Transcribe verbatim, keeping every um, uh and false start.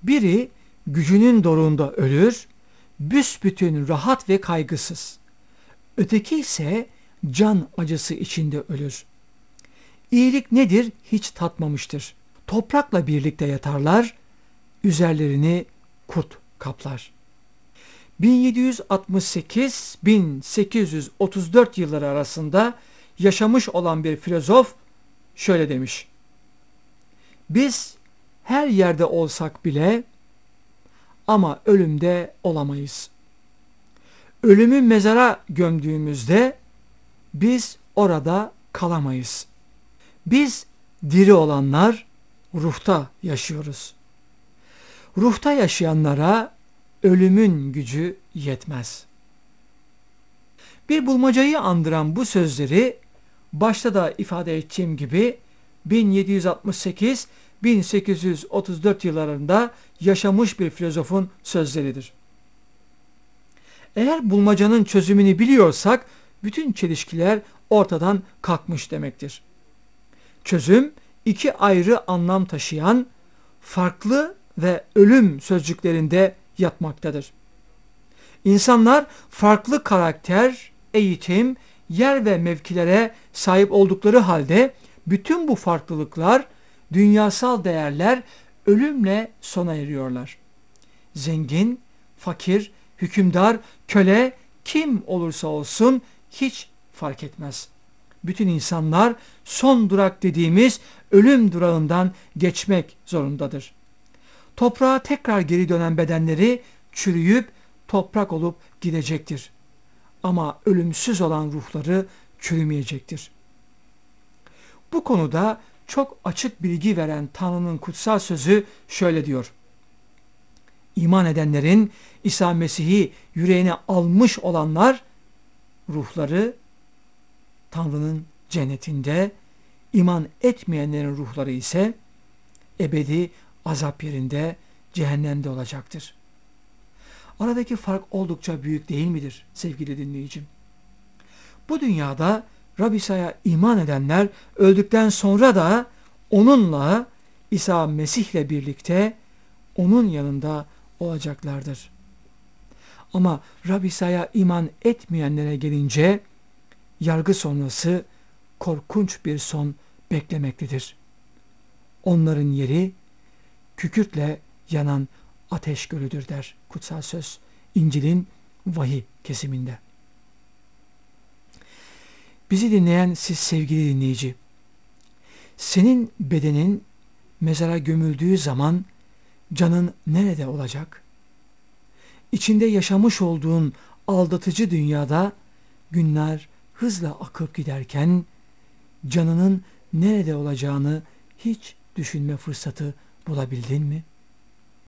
Biri gücünün doruğunda ölür, büsbütün rahat ve kaygısız. Öteki ise can acısı içinde ölür. İyilik nedir hiç tatmamıştır. Toprakla birlikte yatarlar, üzerlerini kurt kaplar. bin yedi yüz altmış sekiz - bin sekiz yüz otuz dört yılları arasında yaşamış olan bir filozof şöyle demiş: biz her yerde olsak bile ama ölümde olamayız. Ölümü mezara gömdüğümüzde biz orada kalamayız. Biz diri olanlar ruhta yaşıyoruz. Ruhta yaşayanlara ölümün gücü yetmez. Bir bulmacayı andıran bu sözleri başta da ifade ettiğim gibi bin yedi yüz altmış sekiz - bin sekiz yüz otuz dört yıllarında yaşamış bir filozofun sözleridir. Eğer bulmacanın çözümünü biliyorsak bütün çelişkiler ortadan kalkmış demektir. Çözüm iki ayrı anlam taşıyan farklı ve ölüm sözcüklerinde yatmaktadır. İnsanlar farklı karakter, eğitim, yer ve mevkilere sahip oldukları halde bütün bu farklılıklar, dünyasal değerler ölümle sona eriyorlar. Zengin, fakir, hükümdar, köle kim olursa olsun hiç fark etmez. Bütün insanlar son durak dediğimiz ölüm durağından geçmek zorundadır. Toprağa tekrar geri dönen bedenleri çürüyüp toprak olup gidecektir. Ama ölümsüz olan ruhları çürümeyecektir. Bu konuda çok açık bilgi veren Tanrı'nın kutsal sözü şöyle diyor: İman edenlerin İsa Mesih'i yüreğine almış olanlar ruhları Tanrı'nın cennetinde, iman etmeyenlerin ruhları ise ebedi azap yerinde, cehennemde olacaktır. Aradaki fark oldukça büyük değil midir sevgili dinleyicim? Bu dünyada Rab İsa'ya iman edenler öldükten sonra da onunla, İsa Mesih'le birlikte onun yanında olacaklardır. Ama Rab İsa'ya iman etmeyenlere gelince yargı sonrası korkunç bir son beklemektedir. Onların yeri kükürtle yanan ateş gölüdür der kutsal söz İncil'in vahiy kesiminde. Bizi dinleyen siz sevgili dinleyici, senin bedenin mezara gömüldüğü zaman canın nerede olacak? İçinde yaşamış olduğun aldatıcı dünyada günler hızla akıp giderken canının nerede olacağını hiç düşünme fırsatı bulabildin mi?